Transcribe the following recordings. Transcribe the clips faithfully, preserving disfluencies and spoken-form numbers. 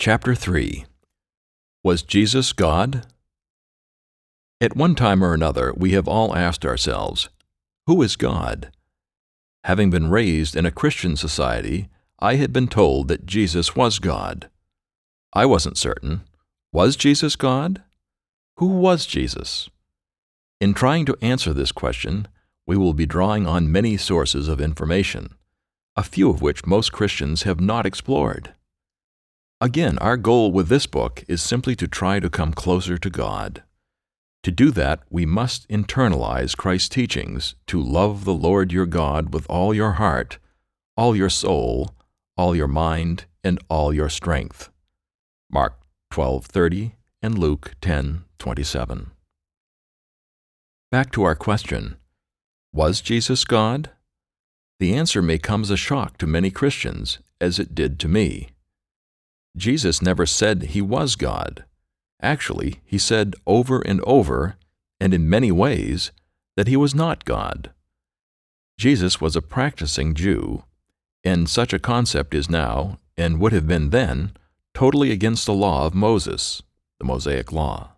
Chapter three. Was Jesus God? At one time or another, we have all asked ourselves, who is God? Having been raised in a Christian society, I had been told that Jesus was God. I wasn't certain. Was Jesus God? Who was Jesus? In trying to answer this question, we will be drawing on many sources of information, a few of which most Christians have not explored. Again, our goal with this book is simply to try to come closer to God. To do that, we must internalize Christ's teachings to love the Lord your God with all your heart, all your soul, all your mind, and all your strength. Mark twelve thirty and Luke ten twenty-seven. Back to our question, was Jesus God? The answer may come as a shock to many Christians, as it did to me. Jesus never said he was God. Actually, he said over and over, and in many ways, that he was not God. Jesus was a practicing Jew, and such a concept is now, and would have been then, totally against the law of Moses, the Mosaic Law.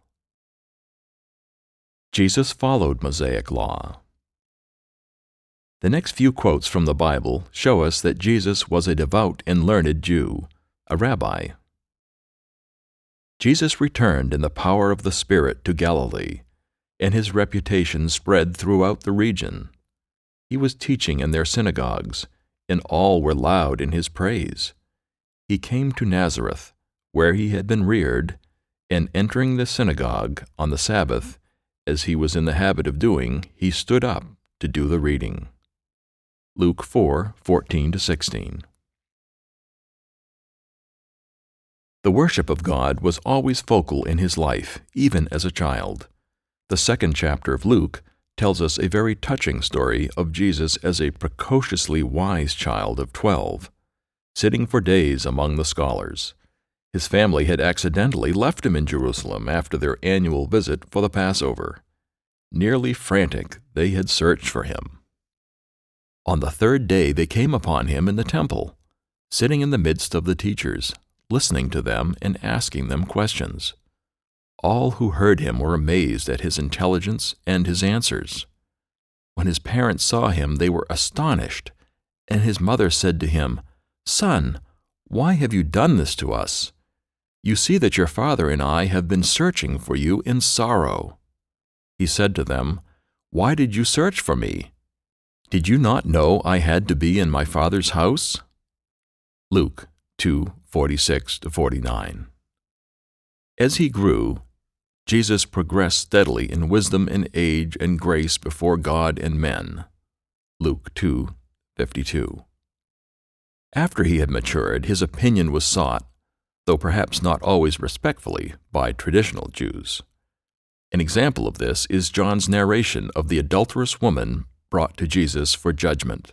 Jesus followed Mosaic law. The next few quotes from the Bible show us that Jesus was a devout and learned Jew, a rabbi. Jesus returned in the power of the Spirit to Galilee, and his reputation spread throughout the region. He was teaching in their synagogues, and all were loud in his praise. He came to Nazareth, where he had been reared, and entering the synagogue on the Sabbath, as he was in the habit of doing, he stood up to do the reading. Luke four fourteen to sixteen. The worship of God was always focal in his life, even as a child. The second chapter of Luke tells us a very touching story of Jesus as a precociously wise child of twelve, sitting for days among the scholars. His family had accidentally left him in Jerusalem after their annual visit for the Passover. Nearly frantic, they had searched for him. On the third day they came upon him in the temple, sitting in the midst of the teachers, listening to them and asking them questions. All who heard him were amazed at his intelligence and his answers. When his parents saw him, they were astonished, and his mother said to him, "Son, why have you done this to us? You see that your father and I have been searching for you in sorrow." He said to them, "Why did you search for me? Did you not know I had to be in my Father's house?" Luke two forty-six to forty-nine. As he grew, Jesus progressed steadily in wisdom and age and grace before God and men. Luke two fifty-two. After he had matured, his opinion was sought, though perhaps not always respectfully, by traditional Jews. An example of this is John's narration of the adulterous woman brought to Jesus for judgment.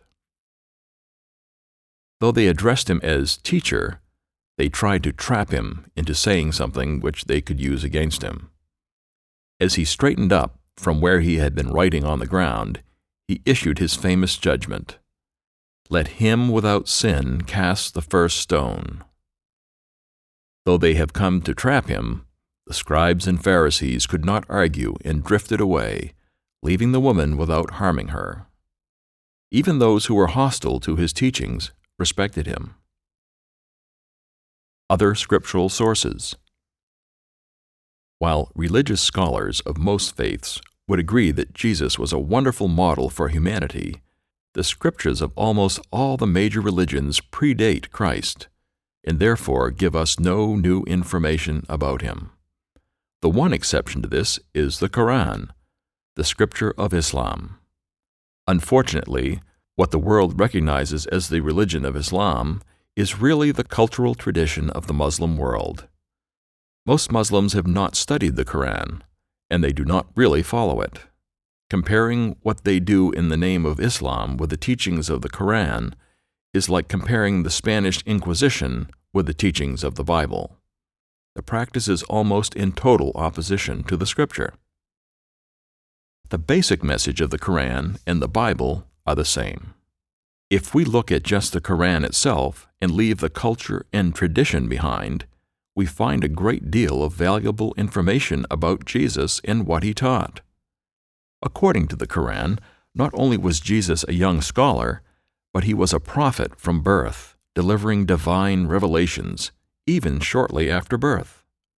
Though they addressed him as teacher, they tried to trap him into saying something which they could use against him. As he straightened up from where he had been writing on the ground, he issued his famous judgment, "Let him without sin cast the first stone." Though they have come to trap him, the scribes and Pharisees could not argue and drifted away, leaving the woman without harming her. Even those who were hostile to his teachings respected him. Other scriptural sources. While religious scholars of most faiths would agree that Jesus was a wonderful model for humanity, the scriptures of almost all the major religions predate Christ, and therefore give us no new information about him. The one exception to this is the Quran, the scripture of Islam. Unfortunately, what the world recognizes as the religion of Islam is really the cultural tradition of the Muslim world. Most Muslims have not studied the Quran, and they do not really follow it. Comparing what they do in the name of Islam with the teachings of the Quran is like comparing the Spanish Inquisition with the teachings of the Bible. The practice is almost in total opposition to the Scripture. The basic message of the Quran and the Bible are the same. If we look at just the Quran itself and leave the culture and tradition behind, we find a great deal of valuable information about Jesus and what he taught. According to the Quran, not only was Jesus a young scholar, but he was a prophet from birth, delivering divine revelations, even shortly after birth.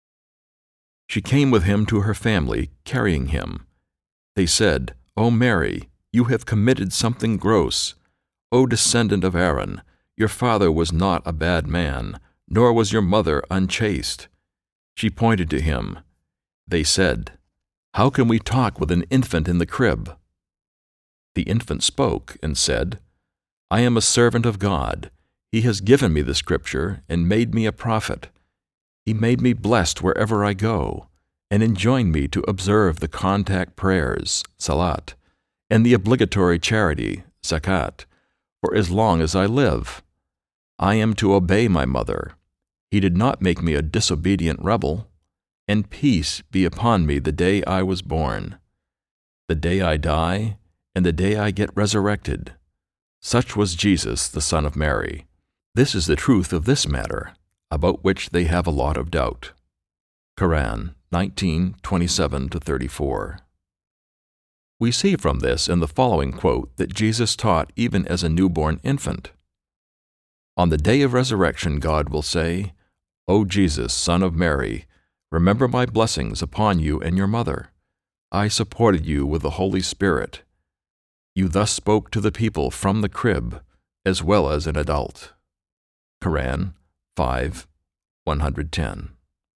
She came with him to her family, carrying him. They said, "O Mary, you have committed something gross. O descendant of Aaron, your father was not a bad man, nor was your mother unchaste." She pointed to him. They said, "How can we talk with an infant in the crib?" The infant spoke and said, "I am a servant of God. He has given me the scripture and made me a prophet. He made me blessed wherever I go, and enjoined me to observe the contact prayers, salat, and the obligatory charity, zakat, for as long as I live. I am to obey my mother. He did not make me a disobedient rebel, and peace be upon me the day I was born, the day I die, and the day I get resurrected. Such was Jesus, the Son of Mary. This is the truth of this matter, about which they have a lot of doubt." Quran nineteen twenty-seven to thirty-four. We see from this in the following quote that Jesus taught even as a newborn infant. "On the day of resurrection God will say, 'O Jesus, Son of Mary, remember my blessings upon you and your mother. I supported you with the Holy Spirit. You thus spoke to the people from the crib, as well as an adult.'" Quran five, one hundred ten.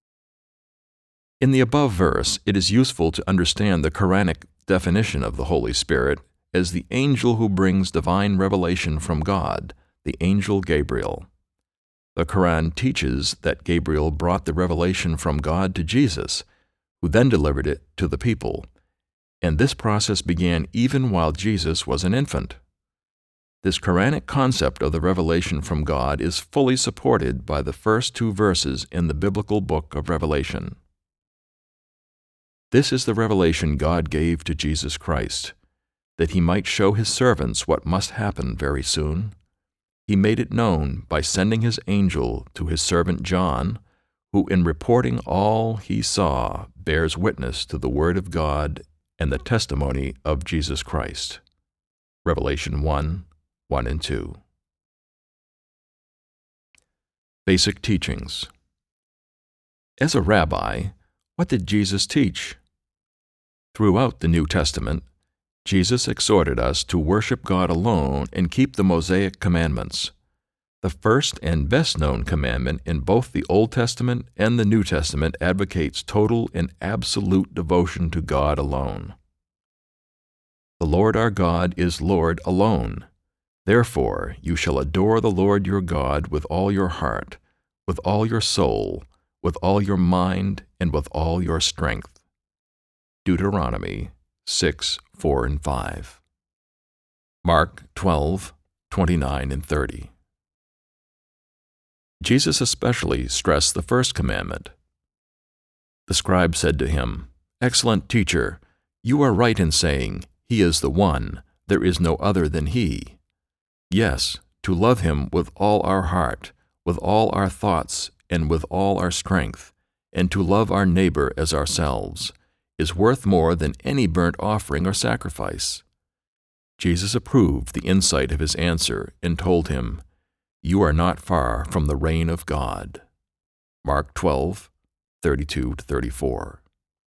In the above verse, it is useful to understand the Quranic definition of the Holy Spirit as the angel who brings divine revelation from God, the angel Gabriel. The Quran teaches that Gabriel brought the revelation from God to Jesus, who then delivered it to the people, and this process began even while Jesus was an infant. This Quranic concept of the revelation from God is fully supported by the first two verses in the biblical book of Revelation. This is the revelation God gave to Jesus Christ, that he might show his servants what must happen very soon. He made it known by sending his angel to his servant John, who in reporting all he saw bears witness to the word of God and the testimony of Jesus Christ. Revelation one, one and two. Basic teachings. As a rabbi, what did Jesus teach? Throughout the New Testament, Jesus exhorted us to worship God alone and keep the Mosaic commandments. The first and best-known commandment in both the Old Testament and the New Testament advocates total and absolute devotion to God alone. The Lord our God is Lord alone. Therefore, you shall adore the Lord your God with all your heart, with all your soul, with all your mind, and with all your strength. Deuteronomy six, four and five. Mark twelve, twenty-nine and thirty. Jesus especially stressed the first commandment. The scribe said to him, "Excellent teacher, you are right in saying, 'He is the one, there is no other than He.' Yes, to love Him with all our heart, with all our thoughts, and with all our strength, and to love our neighbor as ourselves, is worth more than any burnt offering or sacrifice." Jesus approved the insight of his answer and told him, "You are not far from the reign of God." Mark twelve, thirty-two to thirty-four.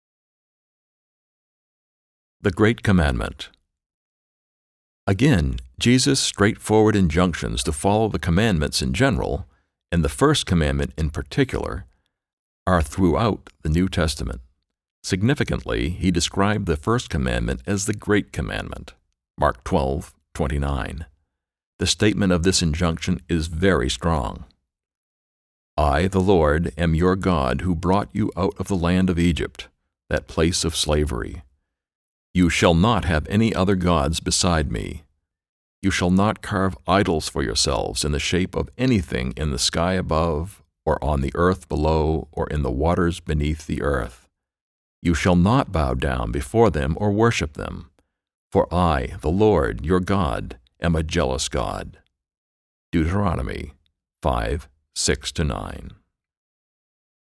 The Great Commandment. Again, Jesus' straightforward injunctions to follow the commandments in general, and the first commandment in particular, are throughout the New Testament. Significantly, he described the first commandment as the Great Commandment. Mark twelve, twenty-nine. The statement of this injunction is very strong. "I, the Lord, am your God who brought you out of the land of Egypt, that place of slavery. You shall not have any other gods beside me. You shall not carve idols for yourselves in the shape of anything in the sky above, or on the earth below, or in the waters beneath the earth. You shall not bow down before them or worship them. For I, the Lord, your God, am a jealous God." Deuteronomy five, six to nine.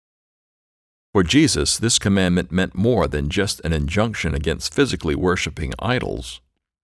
For Jesus, this commandment meant more than just an injunction against physically worshiping idols.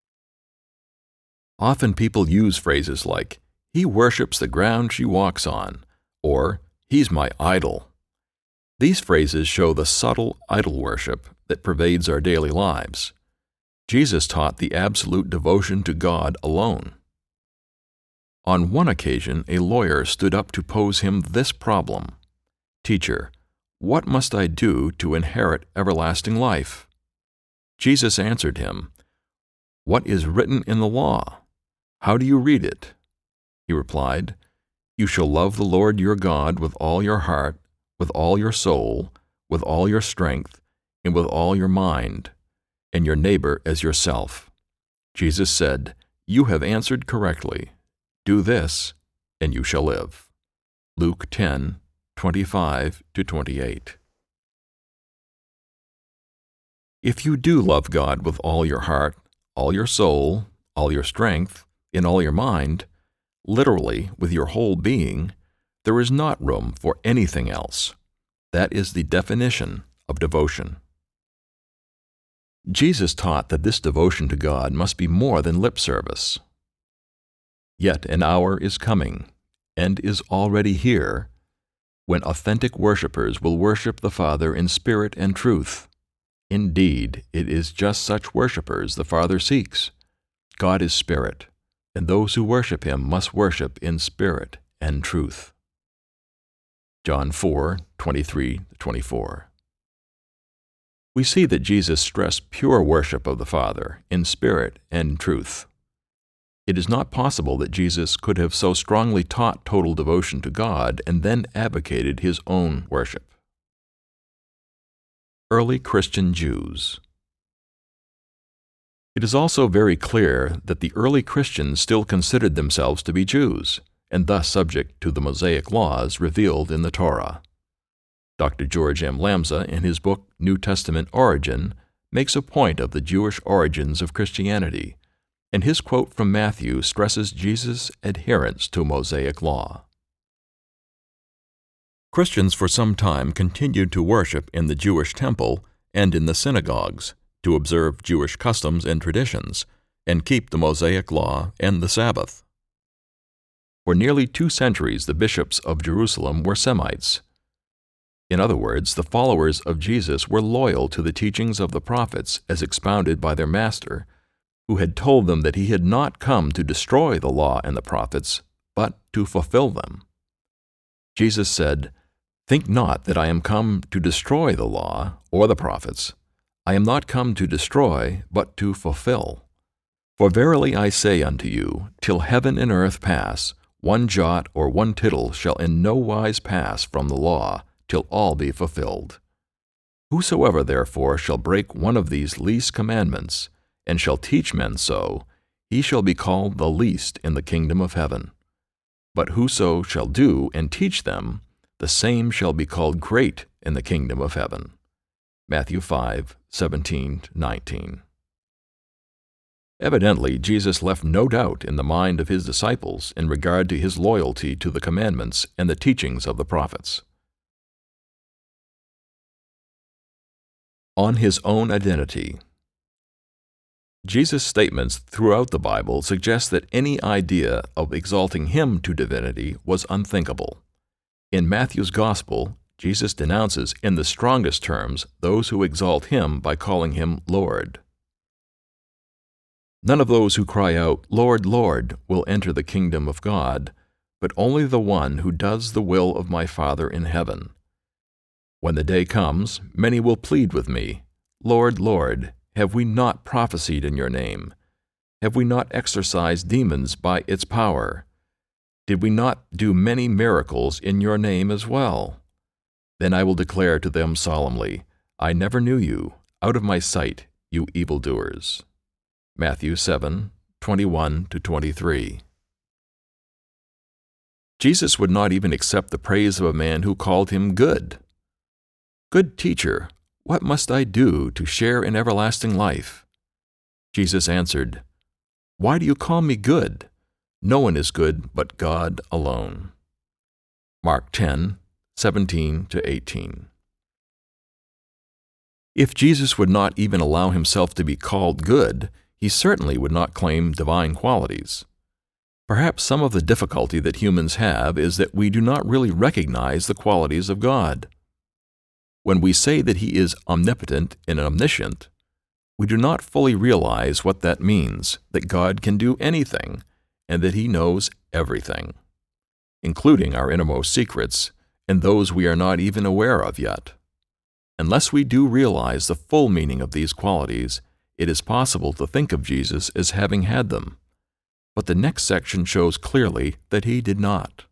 Often people use phrases like, "He worships the ground she walks on," or "He's my idol." These phrases show the subtle idol worship that pervades our daily lives. Jesus taught the absolute devotion to God alone. On one occasion, a lawyer stood up to pose him this problem: "Teacher, what must I do to inherit everlasting life?" Jesus answered him, "What is written in the law? How do you read it?" He replied, "You shall love the Lord your God with all your heart, with all your soul, with all your strength, and with all your mind, and your neighbor as yourself." Jesus said, "You have answered correctly. Do this, and you shall live." Luke ten, twenty-five to twenty-eight. If you do love God with all your heart, all your soul, all your strength, and all your mind, literally with your whole being, there is not room for anything else. That is the definition of devotion. Jesus taught that this devotion to God must be more than lip service. Yet an hour is coming, and is already here, when authentic worshipers will worship the Father in spirit and truth. Indeed, it is just such worshipers the Father seeks. God is spirit, and those who worship Him must worship in spirit and truth. John four, twenty-three to twenty-four. We see that Jesus stressed pure worship of the Father in spirit and truth. It is not possible that Jesus could have so strongly taught total devotion to God and then advocated His own worship. Early Christian Jews. It is also very clear that the early Christians still considered themselves to be Jews, and thus subject to the Mosaic laws revealed in the Torah. Doctor George M. Lamsa, in his book New Testament Origin, makes a point of the Jewish origins of Christianity, and his quote from Matthew stresses Jesus' adherence to Mosaic law. Christians for some time continued to worship in the Jewish temple and in the synagogues, to observe Jewish customs and traditions, and keep the Mosaic law and the Sabbath. For nearly two centuries, the bishops of Jerusalem were Semites. In other words, the followers of Jesus were loyal to the teachings of the prophets as expounded by their master, who had told them that he had not come to destroy the law and the prophets, but to fulfill them. Jesus said, "Think not that I am come to destroy the law or the prophets. I am not come to destroy, but to fulfill. For verily I say unto you, till heaven and earth pass, one jot or one tittle shall in no wise pass from the law, till all be fulfilled. Whosoever therefore shall break one of these least commandments, and shall teach men so, he shall be called the least in the kingdom of heaven. But whoso shall do and teach them, the same shall be called great in the kingdom of heaven." Matthew five, seventeen to nineteen. Evidently, Jesus left no doubt in the mind of his disciples in regard to his loyalty to the commandments and the teachings of the prophets. On his own identity. Jesus' statements throughout the Bible suggest that any idea of exalting him to divinity was unthinkable. In Matthew's Gospel, Jesus denounces in the strongest terms those who exalt him by calling him Lord. None of those who cry out, "Lord, Lord," will enter the kingdom of God, but only the one who does the will of my Father in heaven. When the day comes, many will plead with me, "Lord, Lord, have we not prophesied in your name? Have we not exorcised demons by its power? Did we not do many miracles in your name as well?" Then I will declare to them solemnly, "I never knew you. Out of my sight, you evildoers." Matthew seven, twenty-one to twenty-three. Jesus would not even accept the praise of a man who called him good. "Good teacher, what must I do to share in everlasting life?" Jesus answered, "Why do you call me good? No one is good but God alone." Mark ten, seventeen to eighteen. If Jesus would not even allow himself to be called good, he certainly would not claim divine qualities. Perhaps some of the difficulty that humans have is that we do not really recognize the qualities of God. When we say that He is omnipotent and omniscient, we do not fully realize what that means, that God can do anything, and that He knows everything, including our innermost secrets and those we are not even aware of yet. Unless we do realize the full meaning of these qualities, it is possible to think of Jesus as having had them. But the next section shows clearly that He did not.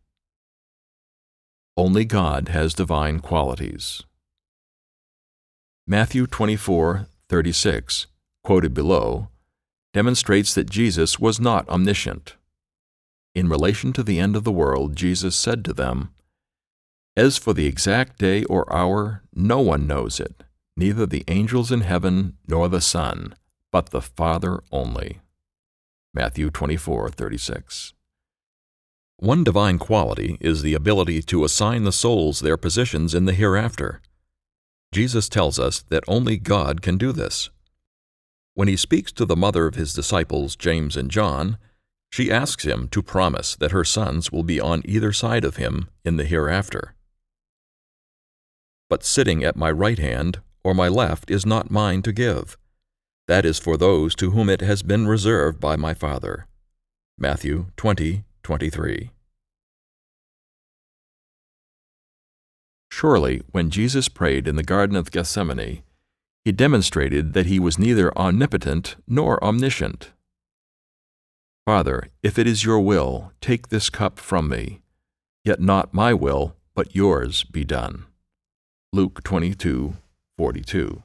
Only God has divine qualities. Matthew twenty-four thirty-six, quoted below, demonstrates that Jesus was not omniscient. In relation to the end of the world, Jesus said to them, "As for the exact day or hour, no one knows it, neither the angels in heaven nor the Son, but the Father only." Matthew twenty-four thirty-six. One divine quality is the ability to assign the souls their positions in the hereafter. Jesus tells us that only God can do this. When He speaks to the mother of His disciples, James and John, she asks Him to promise that her sons will be on either side of Him in the hereafter. "But sitting at my right hand or my left is not mine to give. That is for those to whom it has been reserved by my Father." Matthew twenty twenty-three. Surely, when Jesus prayed in the Garden of Gethsemane, He demonstrated that He was neither omnipotent nor omniscient. "Father, if it is your will, take this cup from me. Yet not my will, but yours be done." Luke twenty-two forty-two.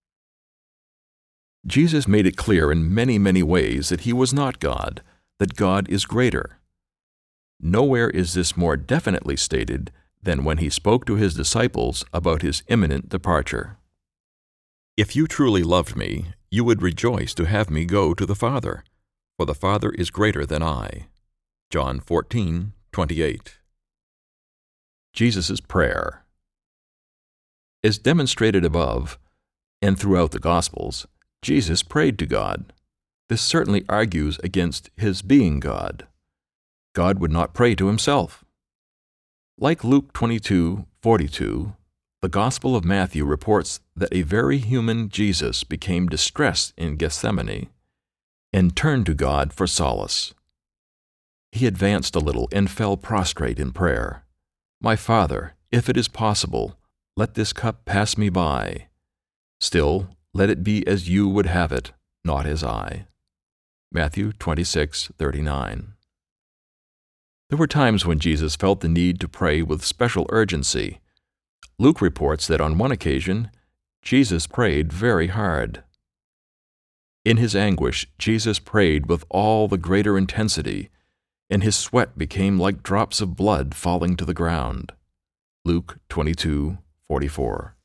Jesus made it clear in many, many ways that He was not God, that God is greater. Nowhere is this more definitely stated than when He spoke to His disciples about His imminent departure. "If you truly loved me, you would rejoice to have me go to the Father, for the Father is greater than I." John fourteen twenty-eight. Jesus' prayer. As demonstrated above, and throughout the Gospels, Jesus prayed to God. This certainly argues against His being God. God would not pray to Himself. Like Luke twenty-two forty-two, the Gospel of Matthew reports that a very human Jesus became distressed in Gethsemane and turned to God for solace. He advanced a little and fell prostrate in prayer. "My Father, if it is possible, let this cup pass me by. Still, let it be as you would have it, not as I." Matthew twenty-six thirty-nine. There were times when Jesus felt the need to pray with special urgency. Luke reports that on one occasion, Jesus prayed very hard. In His anguish, Jesus prayed with all the greater intensity, and His sweat became like drops of blood falling to the ground. Luke twenty-two forty-four.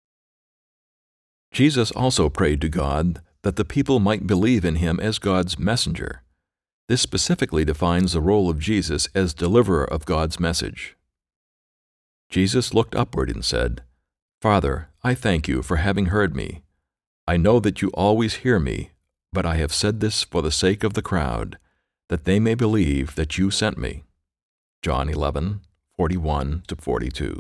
Jesus also prayed to God that the people might believe in Him as God's messenger. This specifically defines the role of Jesus as deliverer of God's message. Jesus looked upward and said, "Father, I thank you for having heard me. I know that you always hear me, but I have said this for the sake of the crowd, that they may believe that you sent me." John eleven forty-one to forty-two.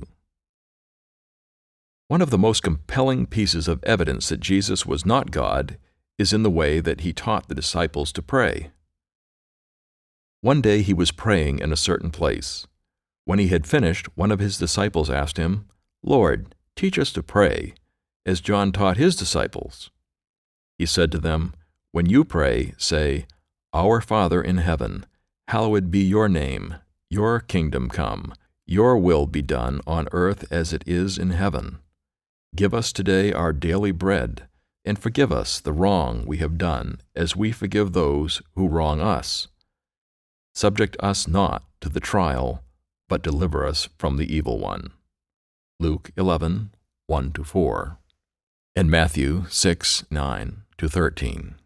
One of the most compelling pieces of evidence that Jesus was not God is in the way that He taught the disciples to pray. One day He was praying in a certain place. When He had finished, one of His disciples asked Him, "Lord, teach us to pray, as John taught his disciples." He said to them, "When you pray, say, 'Our Father in heaven, hallowed be your name, your kingdom come, your will be done on earth as it is in heaven. Give us today our daily bread, and forgive us the wrong we have done, as we forgive those who wrong us. Subject us not to the trial, but deliver us from the evil one." Luke eleven one to four, and Matthew six nine to thirteen.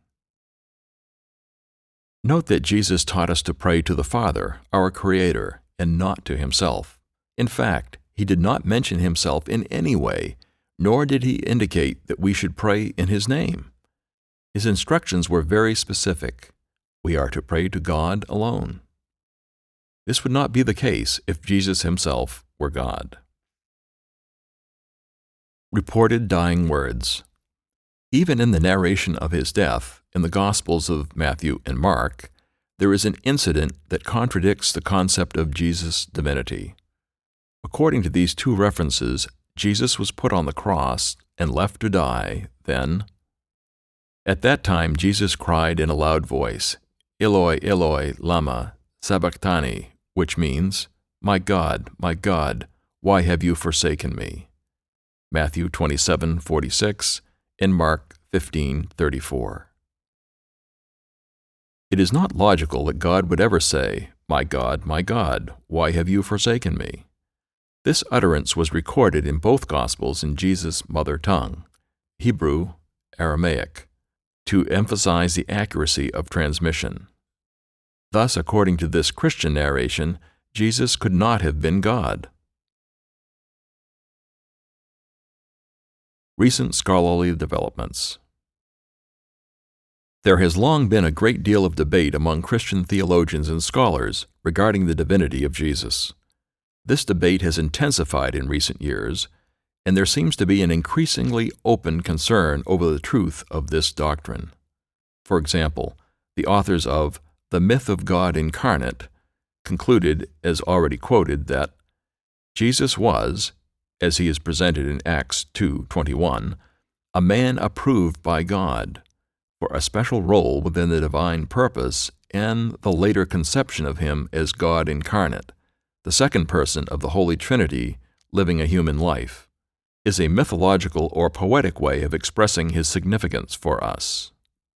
Note that Jesus taught us to pray to the Father, our Creator, and not to Himself. In fact, He did not mention Himself in any way, nor did he indicate that we should pray in his name. His instructions were very specific. We are to pray to God alone. This would not be the case if Jesus himself were God. Reported dying words. Even in the narration of his death, in the Gospels of Matthew and Mark, there is an incident that contradicts the concept of Jesus' divinity. According to these two references, Jesus was put on the cross and left to die. Then, at that time Jesus cried in a loud voice, Eloi, Eloi, lama sabachthani, which means, My God, my God, why have you forsaken me? Matthew twenty-seven forty-six and Mark fifteen thirty-four. It is not logical that God would ever say, My God, my God, why have you forsaken me? This utterance was recorded in both Gospels in Jesus' mother tongue, Hebrew, Aramaic, to emphasize the accuracy of transmission. Thus, according to this Christian narration, Jesus could not have been God. Recent scholarly developments. There has long been a great deal of debate among Christian theologians and scholars regarding the divinity of Jesus. This debate has intensified in recent years, and there seems to be an increasingly open concern over the truth of this doctrine. For example, the authors of The Myth of God Incarnate concluded, as already quoted, that Jesus was, as he is presented in Acts two twenty-one, a man approved by God for a special role within the divine purpose and the later conception of him as God incarnate, the second person of the Holy Trinity living a human life, is a mythological or poetic way of expressing his significance for us.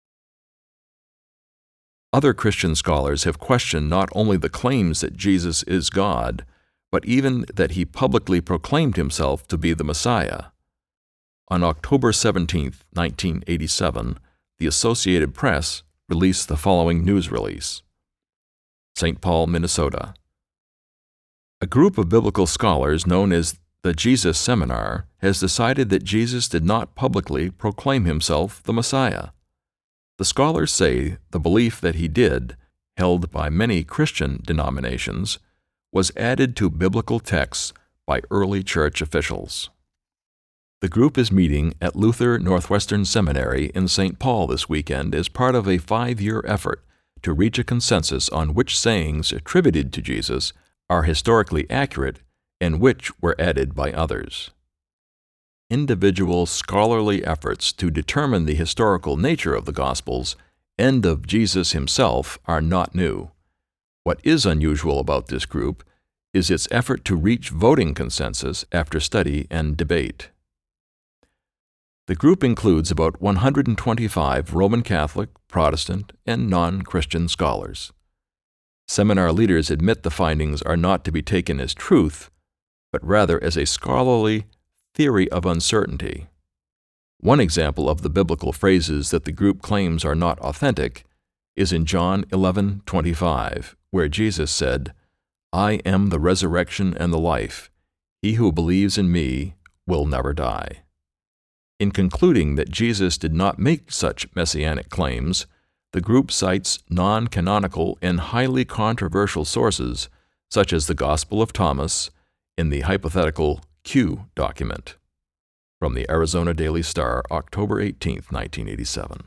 Other Christian scholars have questioned not only the claims that Jesus is God, but even that he publicly proclaimed himself to be the Messiah. On October seventeenth, nineteen eighty-seven, the Associated Press released the following news release. Saint Paul, Minnesota. A group of biblical scholars known as the Jesus Seminar has decided that Jesus did not publicly proclaim himself the Messiah. The scholars say the belief that he did, held by many Christian denominations, was added to biblical texts by early church officials. The group is meeting at Luther Northwestern Seminary in Saint Paul this weekend as part of a five-year effort to reach a consensus on which sayings attributed to Jesus are historically accurate and which were added by others. Individual scholarly efforts to determine the historical nature of the Gospels and of Jesus himself are not new. What is unusual about this group is its effort to reach voting consensus after study and debate. The group includes about one hundred twenty-five Roman Catholic, Protestant, and non-Christian scholars. Seminar leaders admit the findings are not to be taken as truth, but rather as a scholarly theory of uncertainty. One example of the biblical phrases that the group claims are not authentic is in John eleven twenty-five, where Jesus said, I am the resurrection and the life. He who believes in me will never die. In concluding that Jesus did not make such messianic claims, the group cites non-canonical and highly controversial sources, such as the Gospel of Thomas in the hypothetical Q document. From the Arizona Daily Star, October eighteenth, nineteen eighty-seven.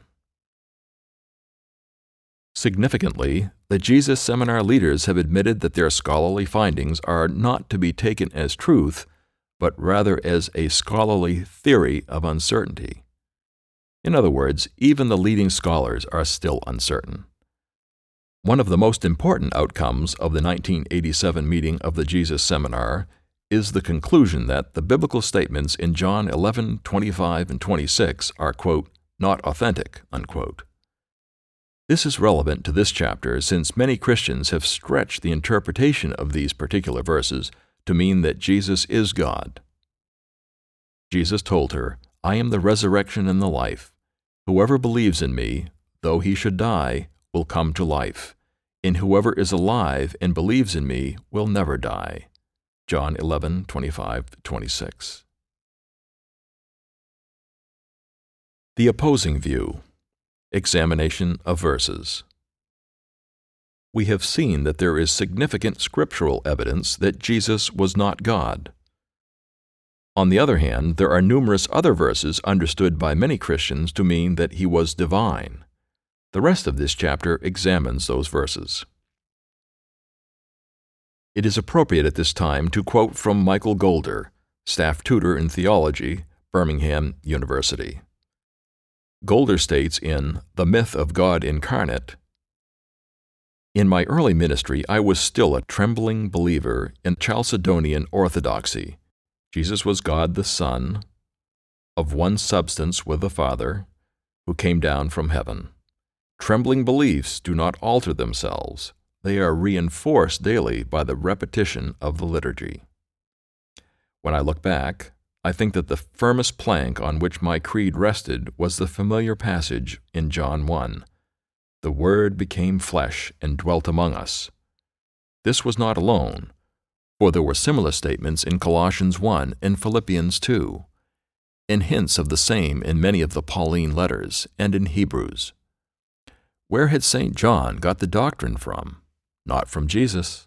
Significantly, the Jesus Seminar leaders have admitted that their scholarly findings are not to be taken as truth, but rather as a scholarly theory of uncertainty. In other words, even the leading scholars are still uncertain. One of the most important outcomes of the nineteen eighty-seven meeting of the Jesus Seminar is the conclusion that the biblical statements in John eleven twenty-five and twenty-six are, quote, not authentic, unquote. This is relevant to this chapter since many Christians have stretched the interpretation of these particular verses to mean that Jesus is God. Jesus told her, I am the resurrection and the life. Whoever believes in me, though he should die, will come to life. And whoever is alive and believes in me will never die. John eleven twenty-five to twenty-six. The opposing view. Examination of verses. We have seen that there is significant scriptural evidence that Jesus was not God. On the other hand, there are numerous other verses understood by many Christians to mean that he was divine. The rest of this chapter examines those verses. It is appropriate at this time to quote from Michael Golder, staff tutor in theology, Birmingham University. Golder states in The Myth of God Incarnate, "In my early ministry, I was still a trembling believer in Chalcedonian orthodoxy. Jesus was God the Son, of one substance with the Father, who came down from heaven. Trembling beliefs do not alter themselves. They are reinforced daily by the repetition of the liturgy. When I look back, I think that the firmest plank on which my creed rested was the familiar passage in John one. The Word became flesh and dwelt among us. This was not alone, for there were similar statements in Colossians one and Philippians two, and hints of the same in many of the Pauline letters and in Hebrews. Where had Saint John got the doctrine from? Not from Jesus."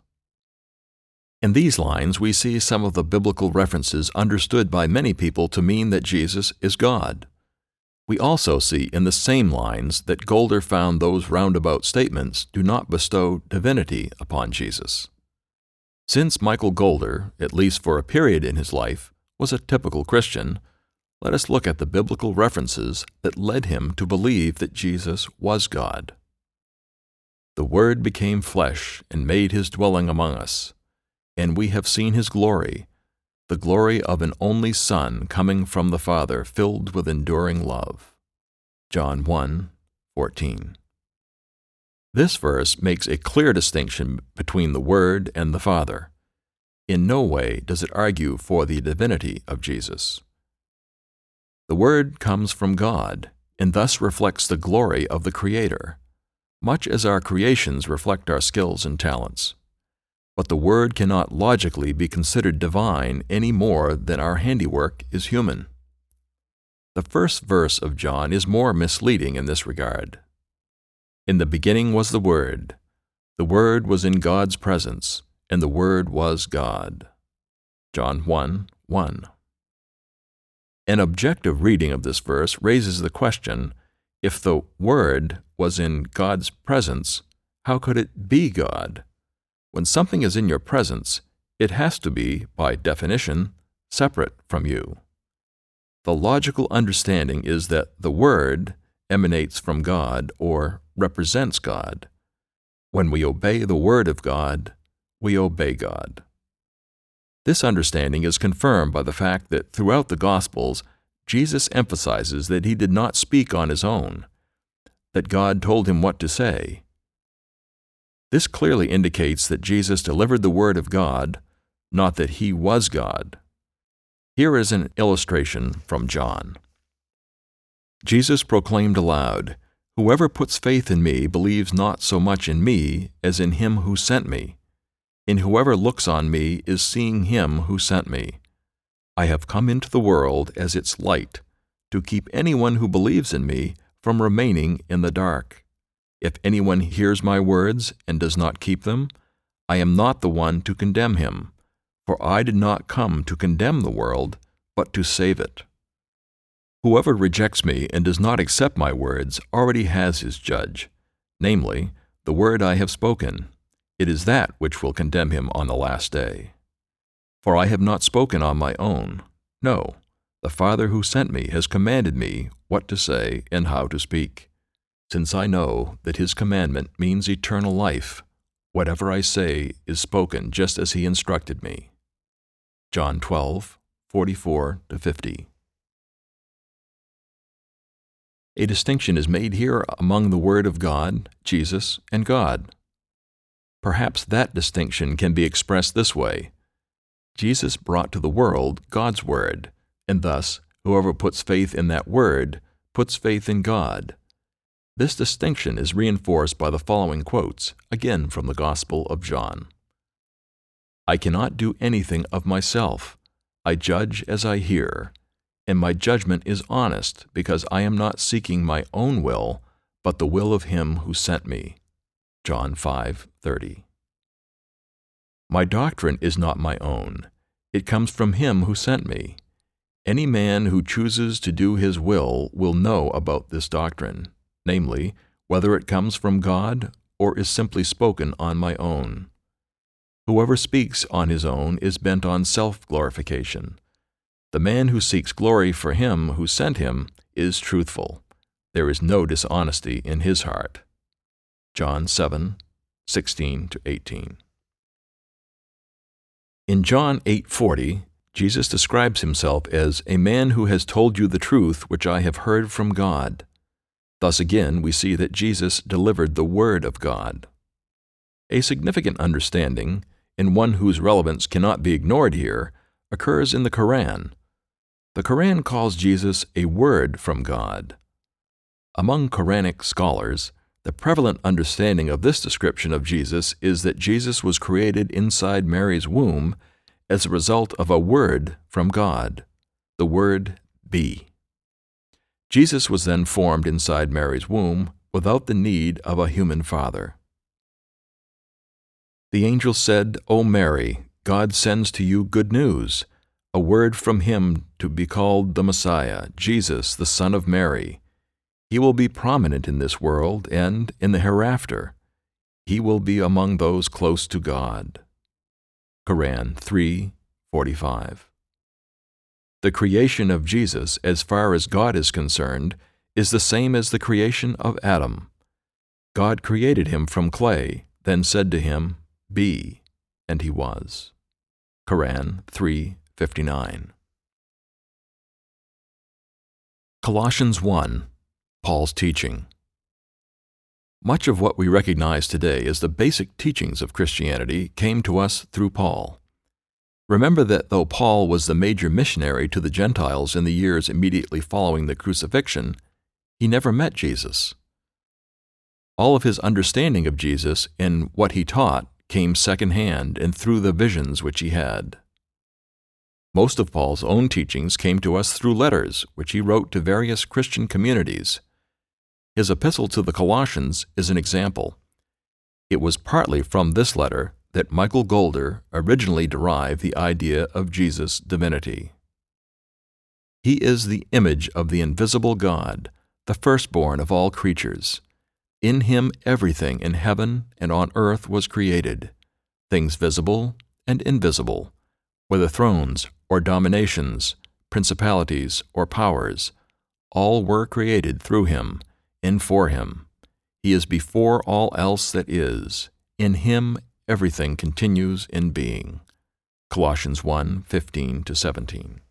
In these lines, we see some of the biblical references understood by many people to mean that Jesus is God. We also see in the same lines that Golder found those roundabout statements do not bestow divinity upon Jesus. Since Michael Golder, at least for a period in his life, was a typical Christian, let us look at the biblical references that led him to believe that Jesus was God. "The Word became flesh and made his dwelling among us. And we have seen his glory, the glory of an only Son coming from the Father, filled with enduring love." John one fourteen. This verse makes a clear distinction between the Word and the Father. In no way does it argue for the divinity of Jesus. The Word comes from God, and thus reflects the glory of the Creator, much as our creations reflect our skills and talents. But the Word cannot logically be considered divine any more than our handiwork is human. The first verse of John is more misleading in this regard. "In the beginning was the Word. The Word was in God's presence, and the Word was God." John one one. An objective reading of this verse raises the question, if the Word was in God's presence, how could it be God? When something is in your presence, it has to be, by definition, separate from you. The logical understanding is that the Word emanates from God or represents God. When we obey the Word of God, we obey God. This understanding is confirmed by the fact that throughout the Gospels, Jesus emphasizes that he did not speak on his own, that God told him what to say. This clearly indicates that Jesus delivered the Word of God, not that he was God. Here is an illustration from John. Jesus proclaimed aloud, "Whoever puts faith in me believes not so much in me as in him who sent me. And whoever looks on me is seeing him who sent me. I have come into the world as its light, to keep anyone who believes in me from remaining in the dark. If anyone hears my words and does not keep them, I am not the one to condemn him, for I did not come to condemn the world, but to save it. Whoever rejects me and does not accept my words already has his judge, namely, the word I have spoken. It is that which will condemn him on the last day. For I have not spoken on my own. No, the Father who sent me has commanded me what to say and how to speak. Since I know that his commandment means eternal life, whatever I say is spoken just as he instructed me." John twelve forty-four to fifty. A distinction is made here among the Word of God, Jesus, and God. Perhaps that distinction can be expressed this way: Jesus brought to the world God's Word, and thus whoever puts faith in that Word puts faith in God. This distinction is reinforced by the following quotes, again from the Gospel of John. "I cannot do anything of myself. I judge as I hear, and my judgment is honest, because I am not seeking my own will, but the will of him who sent me. John five thirty. My doctrine is not my own. It comes from him who sent me. Any man who chooses to do his will will know about this doctrine, namely, whether it comes from God or is simply spoken on my own. Whoever speaks on his own is bent on self-glorification. The man who seeks glory for him who sent him is truthful. There is no dishonesty in his heart. John seven sixteen to eighteen. In John eight forty, Jesus describes himself as a man who has told you the truth which I have heard from God. Thus again, we see that Jesus delivered the Word of God. A significant understanding, and one whose relevance cannot be ignored here, occurs in the Quran. The Quran calls Jesus a word from God. Among Quranic scholars, the prevalent understanding of this description of Jesus is that Jesus was created inside Mary's womb as a result of a word from God, the word be. Jesus was then formed inside Mary's womb without the need of a human father. The angel said, O Mary, God sends to you good news, a word from him to be called the Messiah, Jesus, the Son of Mary. He will be prominent in this world and in the hereafter. He will be among those close to God. Quran three forty-five. The creation of Jesus, as far as God is concerned, is the same as the creation of Adam. God created him from clay, then said to him, Be, and he was. Quran three fifty-nine. Colossians one. Paul's teaching. Much of what we recognize today as the basic teachings of Christianity came to us through Paul. Remember that though Paul was the major missionary to the Gentiles in the years immediately following the crucifixion, he never met Jesus. All of his understanding of Jesus and what he taught came secondhand and through the visions which he had. Most of Paul's own teachings came to us through letters which he wrote to various Christian communities. His epistle to the Colossians is an example. It was partly from this letter that Michael Golder originally derived the idea of Jesus' divinity. He is the image of the invisible God, the firstborn of all creatures. In him everything in heaven and on earth was created, things visible and invisible, whether thrones or dominations, principalities or powers, all were created through him and for him. He is before all else that is. In him everything continues in being. Colossians one fifteen to seventeen.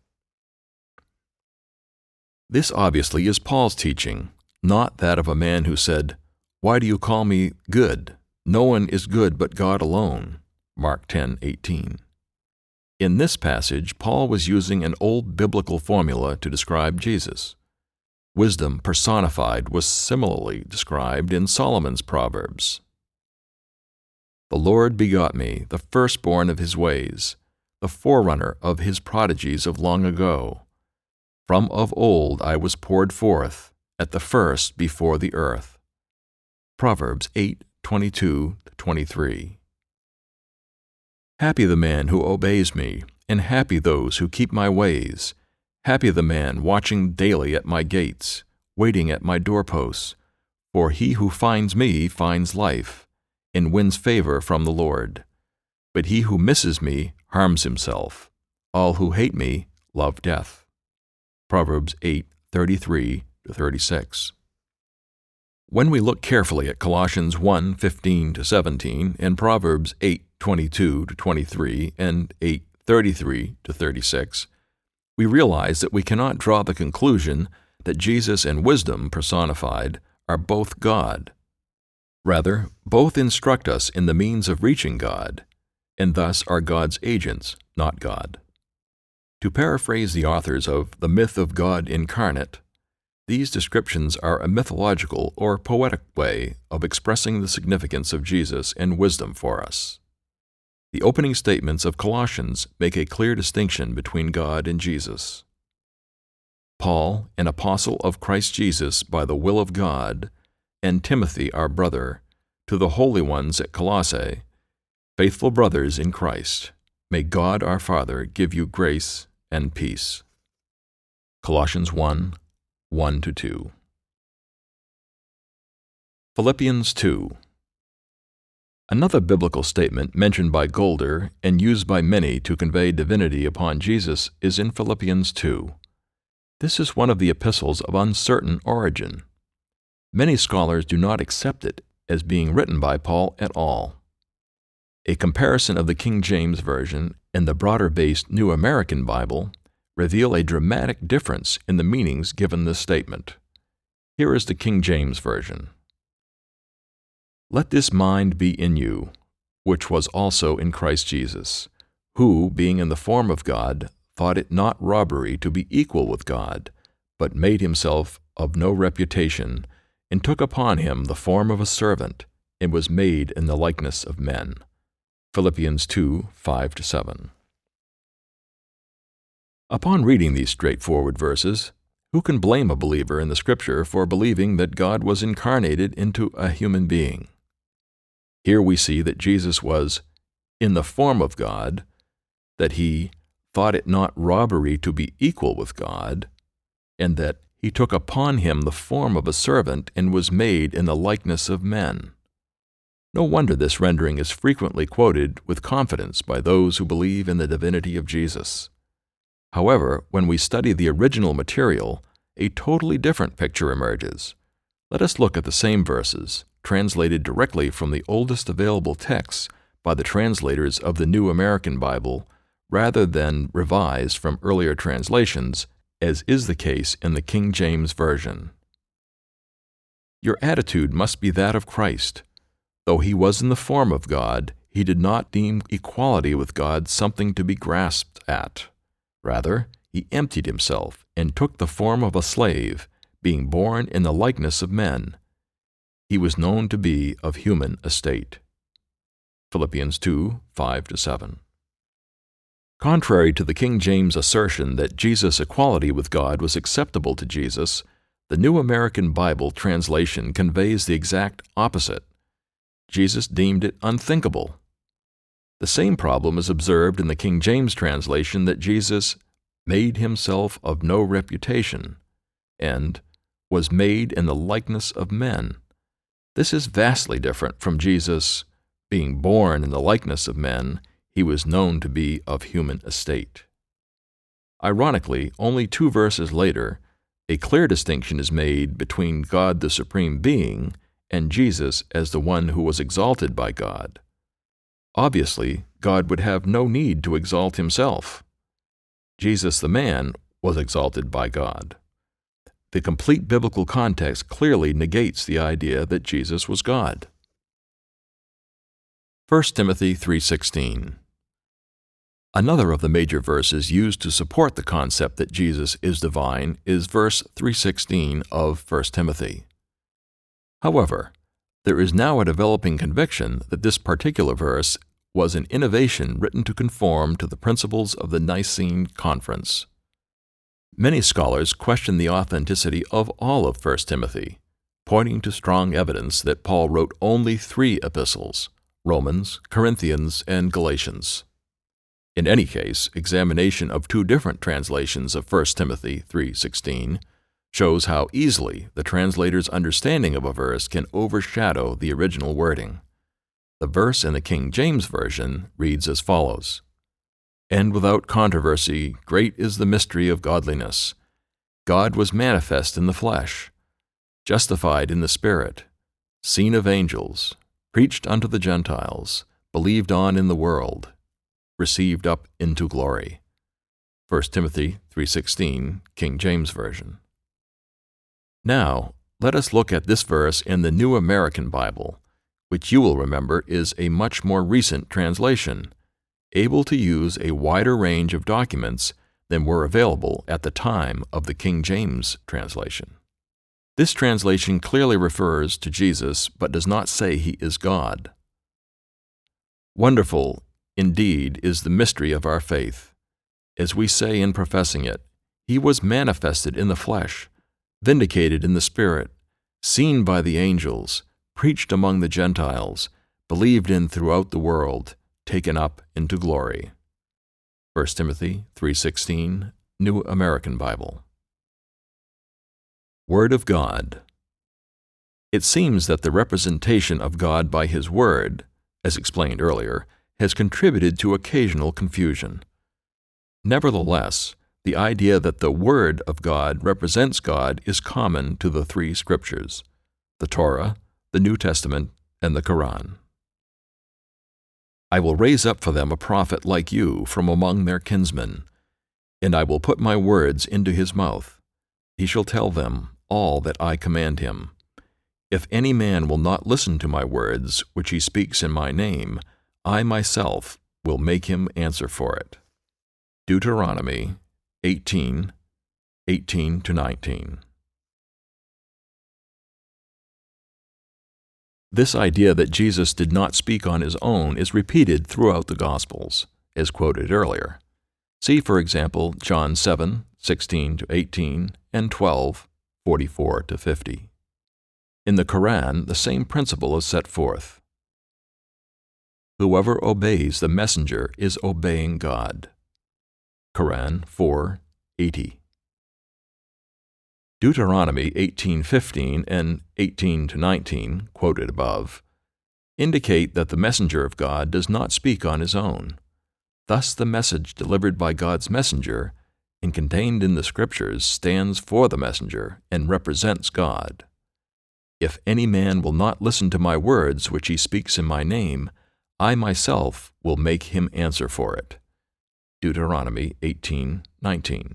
This obviously is Paul's teaching, not that of a man who said, Why do you call me good? No one is good but God alone. Mark ten eighteen. In this passage, Paul was using an old biblical formula to describe Jesus. Wisdom personified was similarly described in Solomon's Proverbs. The Lord begot me, the firstborn of his ways, the forerunner of his prodigies of long ago. From of old I was poured forth, at the first before the earth. Proverbs eight twenty-two to twenty-three. Happy the man who obeys me, and happy those who keep my ways. Happy the man watching daily at my gates, waiting at my doorposts. For he who finds me finds life, and wins favor from the Lord. But he who misses me harms himself. All who hate me love death. Proverbs eight thirty-three to thirty-six. When we look carefully at Colossians one fifteen to seventeen and Proverbs eight twenty-two to twenty-three and eight thirty-three to thirty-six, we realize that we cannot draw the conclusion that Jesus and wisdom personified are both God. Rather, both instruct us in the means of reaching God, and thus are God's agents, not God. To paraphrase the authors of The Myth of God Incarnate, these descriptions are a mythological or poetic way of expressing the significance of Jesus and wisdom for us. The opening statements of Colossians make a clear distinction between God and Jesus. Paul, an apostle of Christ Jesus by the will of God, and Timothy, our brother, to the holy ones at Colossae, faithful brothers in Christ, may God our Father give you grace and peace. Colossians one, one to two. Philippians two. Another biblical statement mentioned by Golder and used by many to convey divinity upon Jesus is in Philippians two. This is one of the epistles of uncertain origin. Many scholars do not accept it as being written by Paul at all. A comparison of the King James Version and the broader-based New American Bible reveal a dramatic difference in the meanings given this statement. Here is the King James Version. Let this mind be in you, which was also in Christ Jesus, who, being in the form of God, thought it not robbery to be equal with God, but made himself of no reputation, and took upon him the form of a servant, and was made in the likeness of men. Philippians two, five to seven. Upon reading these straightforward verses, who can blame a believer in the Scripture for believing that God was incarnated into a human being? Here we see that Jesus was in the form of God, that he thought it not robbery to be equal with God, and that he took upon him the form of a servant and was made in the likeness of men. No wonder this rendering is frequently quoted with confidence by those who believe in the divinity of Jesus. However, when we study the original material, a totally different picture emerges. Let us look at the same verses, translated directly from the oldest available texts by the translators of the New American Bible, rather than revised from earlier translations, as is the case in the King James Version. Your attitude must be that of Christ. Though he was in the form of God, he did not deem equality with God something to be grasped at. Rather, he emptied himself and took the form of a slave, being born in the likeness of men. He was known to be of human estate. Philippians two, five to seven. Contrary to the King James assertion that Jesus' equality with God was acceptable to Jesus, the New American Bible translation conveys the exact opposite. Jesus deemed it unthinkable. The same problem is observed in the King James translation that Jesus made himself of no reputation and was made in the likeness of men. This is vastly different from Jesus being born in the likeness of men. He was known to be of human estate. Ironically, only two verses later, a clear distinction is made between God the Supreme Being and Jesus as the one who was exalted by God. Obviously, God would have no need to exalt himself. Jesus the man was exalted by God. The complete biblical context clearly negates the idea that Jesus was God. First Timothy three sixteen. Another of the major verses used to support the concept that Jesus is divine is verse three sixteen of First Timothy. However, there is now a developing conviction that this particular verse was an innovation written to conform to the principles of the Nicene Conference. Many scholars question the authenticity of all of First Timothy, pointing to strong evidence that Paul wrote only three epistles: Romans, Corinthians, and Galatians. In any case, examination of two different translations of First Timothy three sixteen shows how easily the translator's understanding of a verse can overshadow the original wording. The verse in the King James Version reads as follows: "And without controversy, great is the mystery of godliness. God was manifest in the flesh, justified in the Spirit, seen of angels, preached unto the Gentiles, believed on in the world, received up into glory." First Timothy three sixteen, King James Version. Now, let us look at this verse in the New American Bible, which you will remember is a much more recent translation, able to use a wider range of documents than were available at the time of the King James translation. This translation clearly refers to Jesus but does not say he is God. Wonderful, indeed, is the mystery of our faith. As we say in professing it, He was manifested in the flesh, vindicated in the Spirit, seen by the angels, preached among the Gentiles, believed in throughout the world, taken up into glory. First Timothy three sixteen, New American Bible. Word of God. It seems that the representation of God by His Word, as explained earlier, has contributed to occasional confusion. Nevertheless, the idea that the Word of God represents God is common to the three Scriptures, the Torah, the New Testament, and the Quran. I will raise up for them a prophet like you from among their kinsmen, and I will put my words into his mouth. He shall tell them all that I command him. If any man will not listen to my words, which he speaks in my name, I myself will make him answer for it. Deuteronomy eighteen, eighteen to nineteen. This idea that Jesus did not speak on his own is repeated throughout the Gospels, as quoted earlier. See, for example, John seven, sixteen to eighteen, and twelve, forty-four to fifty. In the Quran, the same principle is set forth. Whoever obeys the messenger is obeying God. Quran four, eighty. Deuteronomy eighteen fifteen and eighteen to nineteen, quoted above, indicate that the messenger of God does not speak on his own. Thus the message delivered by God's messenger and contained in the Scriptures stands for the messenger and represents God. If any man will not listen to my words which he speaks in my name, I myself will make him answer for it. Deuteronomy eighteen nineteen.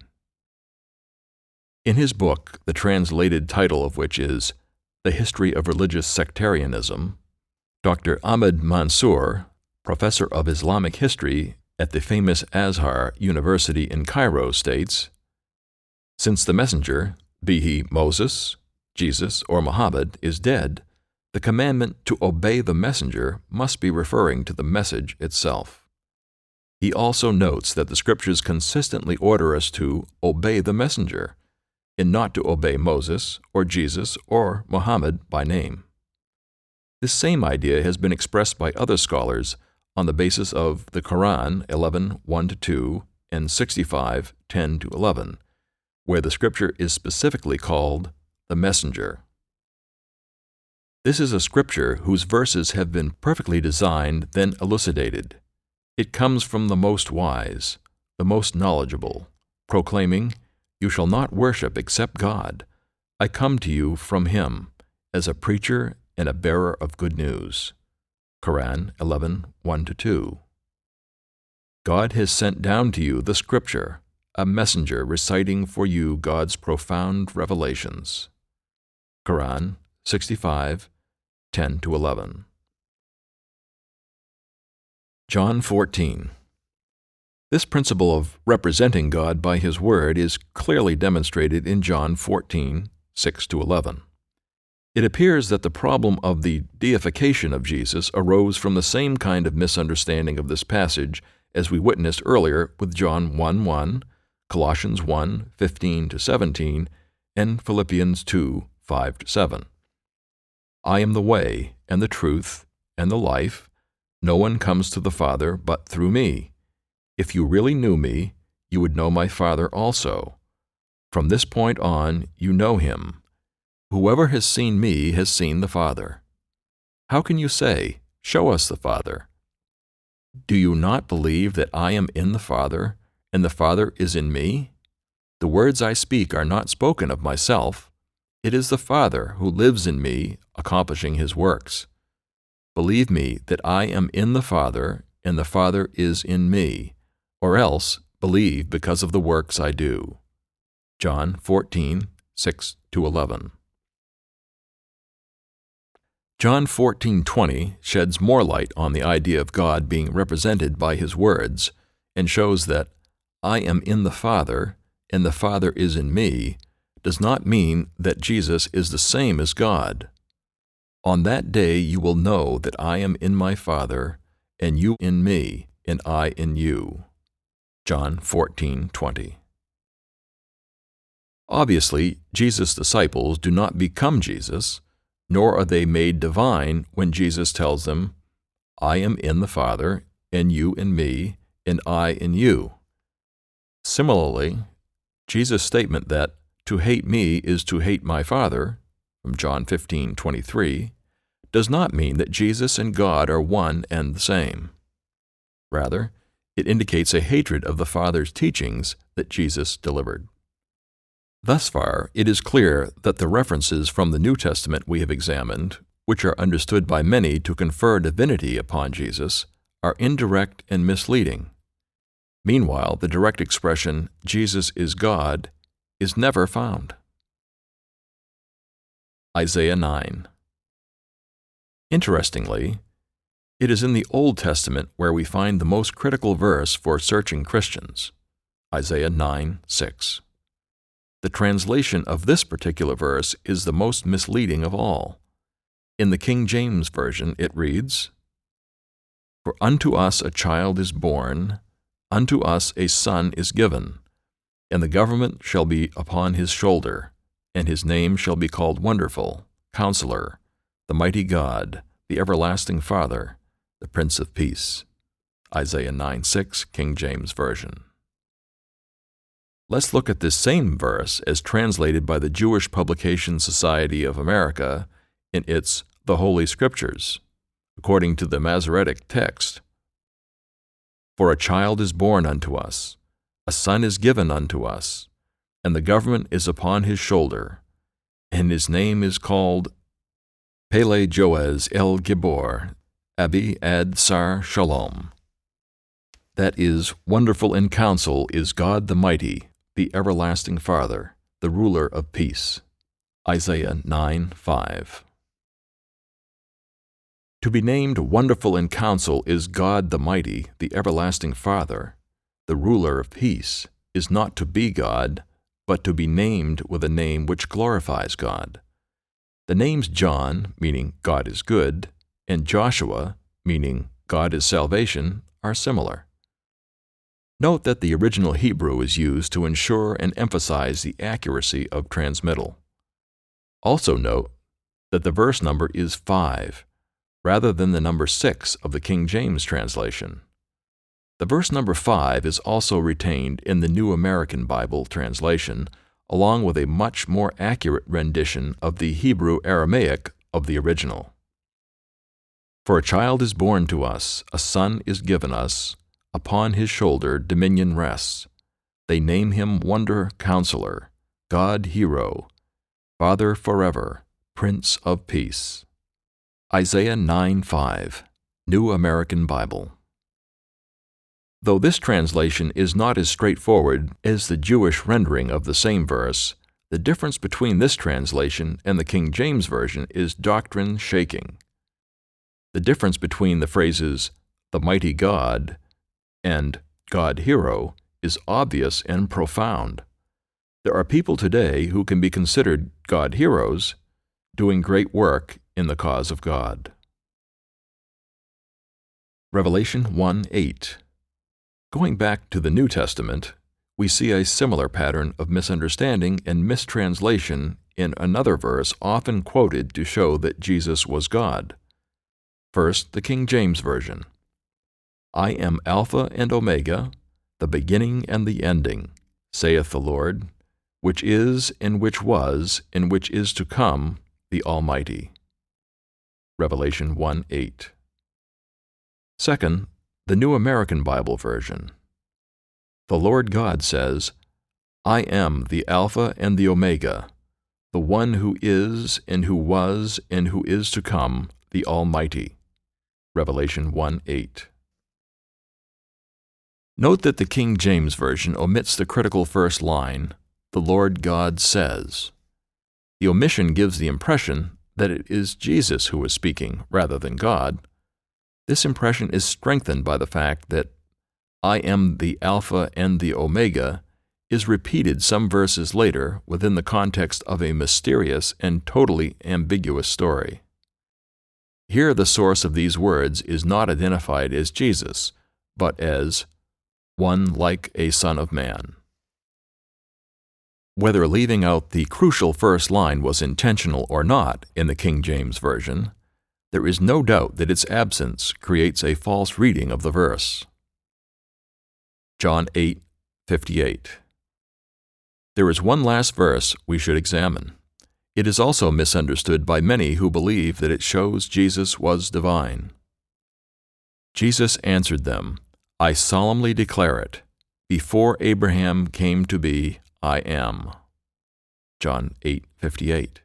In his book, the translated title of which is The History of Religious Sectarianism, Doctor Ahmed Mansour, professor of Islamic history at the famous Azhar University in Cairo, states, since the messenger, be he Moses, Jesus, or Muhammad, is dead, the commandment to obey the messenger must be referring to the message itself. He also notes that the Scriptures consistently order us to obey the messenger, and not to obey Moses or Jesus or Muhammad by name. This same idea has been expressed by other scholars on the basis of the Quran eleven, one to two and sixty-five, ten to eleven, where the Scripture is specifically called the messenger. This is a Scripture whose verses have been perfectly designed, then elucidated. It comes from the most wise, the most knowledgeable, proclaiming, "You shall not worship except God. I come to you from Him, as a preacher and a bearer of good news." Quran eleven, one to two. God has sent down to you the Scripture, a messenger reciting for you God's profound revelations. Quran sixty-five, ten to eleven. John fourteen. This principle of representing God by His Word is clearly demonstrated in John fourteen, six to eleven. It appears that the problem of the deification of Jesus arose from the same kind of misunderstanding of this passage as we witnessed earlier with John one one, Colossians one, fifteen to seventeen, and Philippians two, five to seven. I am the way, and the truth, and the life. No one comes to the Father but through me. If you really knew me, you would know my Father also. From this point on, you know him. Whoever has seen me has seen the Father. How can you say, "Show us the Father"? Do you not believe that I am in the Father, and the Father is in me? The words I speak are not spoken of myself. It is the Father who lives in me, accomplishing His works. Believe me that I am in the Father, and the Father is in me, or else believe because of the works I do. John fourteen, six to eleven. John fourteen twenty sheds more light on the idea of God being represented by His words and shows that I am in the Father and the Father is in me does not mean that Jesus is the same as God. On that day you will know that I am in my Father, and you in me, and I in you. John fourteen twenty. Obviously, Jesus' disciples do not become Jesus, nor are they made divine when Jesus tells them, "I am in the Father, and you in me, and I in you." Similarly, Jesus' statement that to hate me is to hate my Father, from John fifteen twenty-three, does not mean that Jesus and God are one and the same. Rather, it indicates a hatred of the Father's teachings that Jesus delivered. Thus far, it is clear that the references from the New Testament we have examined, which are understood by many to confer divinity upon Jesus, are indirect and misleading. Meanwhile, the direct expression, "Jesus is God," is never found. Isaiah nine. Interestingly, it is in the Old Testament where we find the most critical verse for searching Christians, Isaiah nine six. The translation of this particular verse is the most misleading of all. In the King James Version it reads, "For unto us a child is born, unto us a son is given, and the government shall be upon his shoulder, and his name shall be called Wonderful, Counselor, the Mighty God, the Everlasting Father, the Prince of Peace." Isaiah nine six, King James Version. Let's look at this same verse as translated by the Jewish Publication Society of America in its The Holy Scriptures, according to the Masoretic text. "For a child is born unto us, a son is given unto us, and the government is upon his shoulder, and his name is called Pele Joez El Gibor, Abi Ad Sar Shalom." That is, wonderful in counsel is God the Mighty, the Everlasting Father, the ruler of peace. Isaiah nine five. To be named wonderful in counsel is God the Mighty, the Everlasting Father, the ruler of peace, is not to be God, but to be named with a name which glorifies God. The names John, meaning God is good, and Joshua, meaning God is salvation, are similar. Note that the original Hebrew is used to ensure and emphasize the accuracy of transmittal. Also note that the verse number is five, rather than the number six of the King James translation. The verse number five is also retained in the New American Bible translation, along with a much more accurate rendition of the Hebrew Aramaic of the original. "For a child is born to us, a son is given us, upon his shoulder dominion rests. They name him Wonder Counselor, God Hero, Father forever, Prince of Peace." Isaiah nine five, New American Bible. Though this translation is not as straightforward as the Jewish rendering of the same verse, the difference between this translation and the King James Version is doctrine-shaking. The difference between the phrases, "the mighty God," and "God Hero" is obvious and profound. There are people today who can be considered God heroes, doing great work in the cause of God. Revelation one eight. Going back to the New Testament, we see a similar pattern of misunderstanding and mistranslation in another verse often quoted to show that Jesus was God. First, the King James Version. "I am Alpha and Omega, the beginning and the ending, saith the Lord, which is, and which was, and which is to come, the Almighty." Revelation one eight. Second, the New American Bible Version. "The Lord God says, I am the Alpha and the Omega, the one who is, and who was, and who is to come, the Almighty." Revelation one eight. Note that the King James Version omits the critical first line, "The Lord God says." The omission gives the impression that it is Jesus who is speaking rather than God. This impression is strengthened by the fact that "I am the Alpha and the Omega" is repeated some verses later within the context of a mysterious and totally ambiguous story. Here the source of these words is not identified as Jesus, but as one like a Son of Man. Whether leaving out the crucial first line was intentional or not in the King James Version, there is no doubt that its absence creates a false reading of the verse. John eight fifty-eight. There is one last verse we should examine. It is also misunderstood by many who believe that it shows Jesus was divine. Jesus answered them, I solemnly declare it, before Abraham came to be, I am. John eight fifty-eight.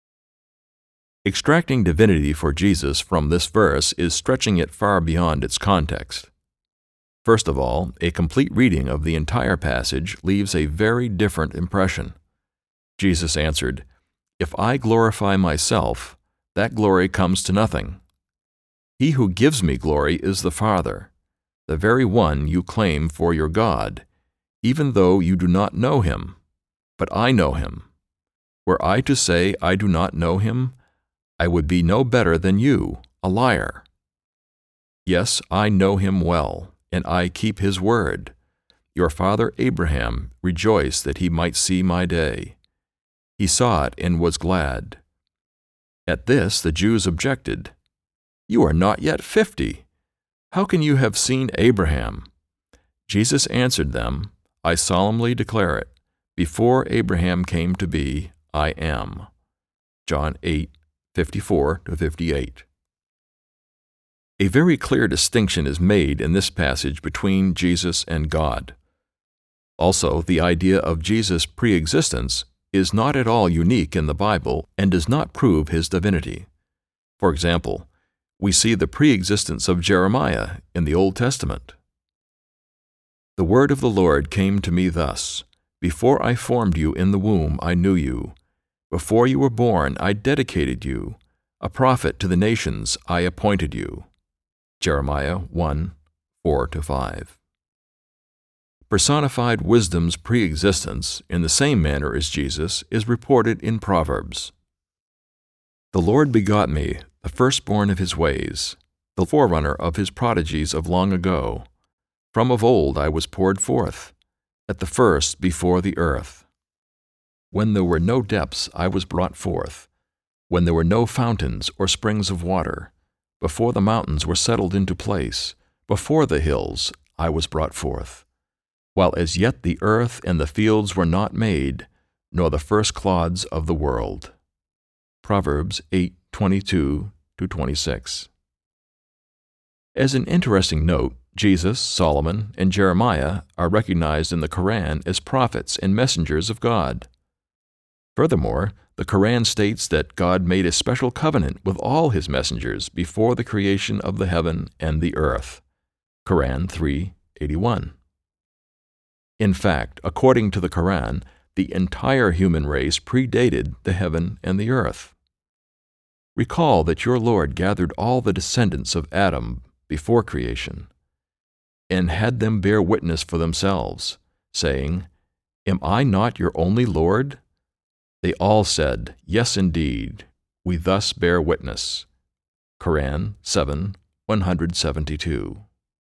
Extracting divinity for Jesus from this verse is stretching it far beyond its context. First of all, a complete reading of the entire passage leaves a very different impression. Jesus answered, If I glorify myself, that glory comes to nothing. He who gives me glory is the Father, the very one you claim for your God, even though you do not know him. But I know him. Were I to say I do not know him, I would be no better than you, a liar. Yes, I know him well, and I keep his word. Your father Abraham rejoiced that he might see my day. He saw it and was glad. At this the Jews objected, You are not yet fifty. How can you have seen Abraham? Jesus answered them, I solemnly declare it, before Abraham came to be, I am. John eight fifty-four to fifty-eight. A very clear distinction is made in this passage between Jesus and God. Also, the idea of Jesus' pre-existence is not at all unique in the Bible and does not prove his divinity. For example, we see the pre-existence of Jeremiah in the Old Testament. The word of the Lord came to me thus, Before I formed you in the womb I knew you. Before you were born I dedicated you. A prophet to the nations I appointed you. Jeremiah one, four to five. Personified wisdom's pre-existence, in the same manner as Jesus, is reported in Proverbs. The Lord begot me, the firstborn of his ways, the forerunner of his prodigies of long ago. From of old I was poured forth, at the first before the earth. When there were no depths I was brought forth, when there were no fountains or springs of water, before the mountains were settled into place, before the hills I was brought forth, while as yet the earth and the fields were not made, nor the first clods of the world. Proverbs eight twenty-two to twenty-six. As an interesting note, Jesus, Solomon, and Jeremiah are recognized in the Quran as prophets and messengers of God. Furthermore, the Quran states that God made a special covenant with all his messengers before the creation of the heaven and the earth. Quran three eighty-one. In fact, according to the Quran, the entire human race predated the heaven and the earth. Recall that your Lord gathered all the descendants of Adam before creation, and had them bear witness for themselves, saying, Am I not your only Lord? They all said, Yes, indeed, we thus bear witness. Quran seven, one seventy-two.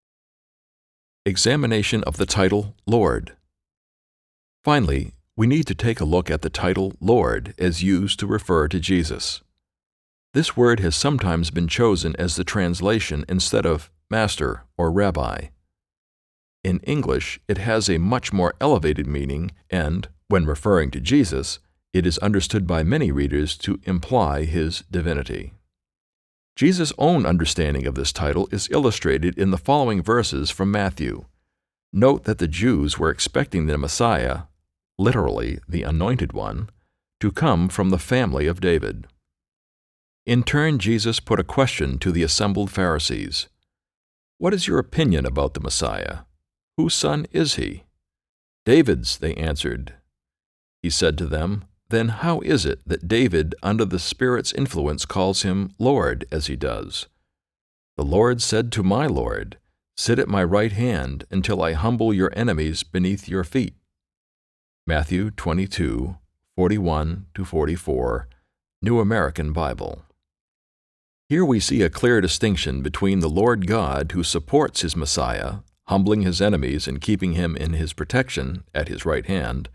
Examination of the title Lord. Finally, we need to take a look at the title Lord as used to refer to Jesus. This word has sometimes been chosen as the translation instead of Master or Rabbi. In English, it has a much more elevated meaning and, when referring to Jesus, it is understood by many readers to imply his divinity. Jesus' own understanding of this title is illustrated in the following verses from Matthew. Note that the Jews were expecting the Messiah, literally the Anointed One, to come from the family of David. In turn, Jesus put a question to the assembled Pharisees. What is your opinion about the Messiah? Whose son is he? David's, they answered. He said to them, Then how is it that David, under the Spirit's influence, calls him Lord as he does? The Lord said to my Lord, Sit at my right hand until I humble your enemies beneath your feet. Matthew twenty-two, forty-one to forty-four, New American Bible. Here we see a clear distinction between the Lord God who supports his Messiah, humbling his enemies and keeping him in his protection at his right hand,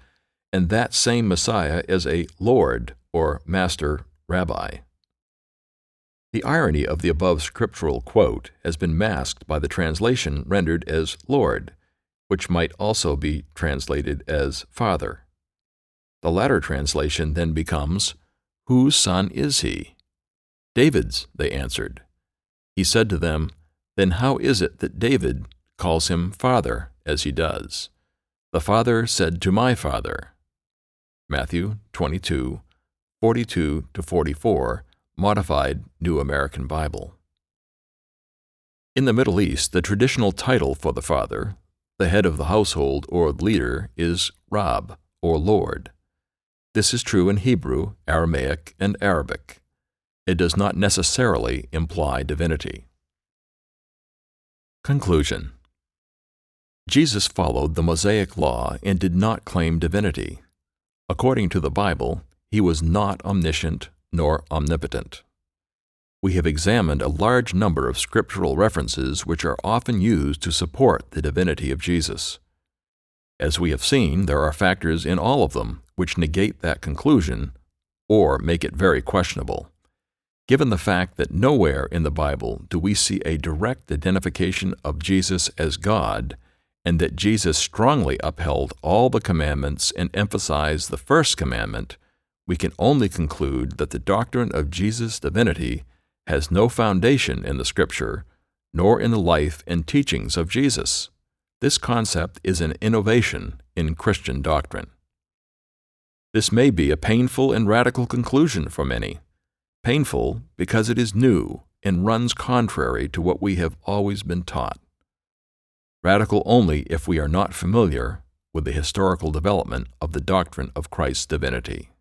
and that same Messiah as a Lord or Master Rabbi. The irony of the above scriptural quote has been masked by the translation rendered as Lord, which might also be translated as Father. The latter translation then becomes, "Whose son is he?" "David's," they answered. He said to them, "Then how is it that David calls him Father, as he does? The Father said to my Father." Matthew twenty-two, forty-two to forty-four, Modified New American Bible. In the Middle East, the traditional title for the father, the head of the household or leader, is Rab, or Lord. This is true in Hebrew, Aramaic, and Arabic. It does not necessarily imply divinity. Conclusion. Jesus followed the Mosaic law and did not claim divinity. According to the Bible, he was not omniscient nor omnipotent. We have examined a large number of scriptural references which are often used to support the divinity of Jesus. As we have seen, there are factors in all of them which negate that conclusion or make it very questionable. Given the fact that nowhere in the Bible do we see a direct identification of Jesus as God, and that Jesus strongly upheld all the commandments and emphasized the first commandment, we can only conclude that the doctrine of Jesus' divinity has no foundation in the Scripture, nor in the life and teachings of Jesus. This concept is an innovation in Christian doctrine. This may be a painful and radical conclusion for many. Painful because it is new and runs contrary to what we have always been taught. Radical only if we are not familiar with the historical development of the doctrine of Christ's divinity.